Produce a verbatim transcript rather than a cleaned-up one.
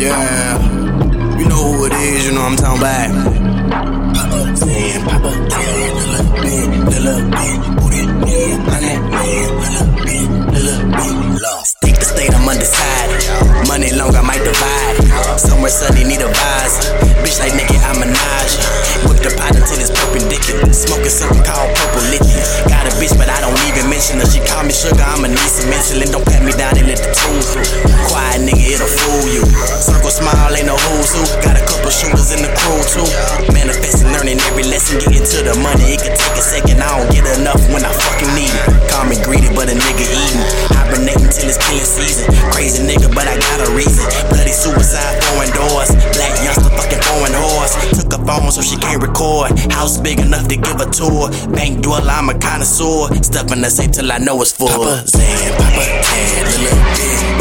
Yeah, you know who it is, you know what I'm talking about. Papa Tan, Papa Tan, little bit, little bit, booty, yeah, on that man, little bit, little bit, love. State to state, I'm undecided. Money long, I might divide. Somewhere sunny, need a visor. Bitch like Nicki, I'm a Minaj. Whip the pot until it's perpendicular. Smoking something called purple liquid. Got a bitch, but I don't even mention her. She call me sugar, I'ma need some insulin. Don't pat me down and let the tune through. Quiet nigga, it'll fool you. Circle smile, ain't no who's who. Got a couple shooters in the crew too. Manifesting, learning every lesson. Getting to the money, it could take a second. I don't get enough when I fucking need it. Call me greedy, but a nigga eating. Hibernating till it's killing season. Crazy nigga, but I got a reason. Bloody suicide, foreign doors. Black youngster, fucking foreign horse. Took a phone so she can't record. House big enough to give a tour. Bank dweller, I'm a connoisseur. Stuff in the safe till I know it's full. Papa Tan, Papa Tan, little bit.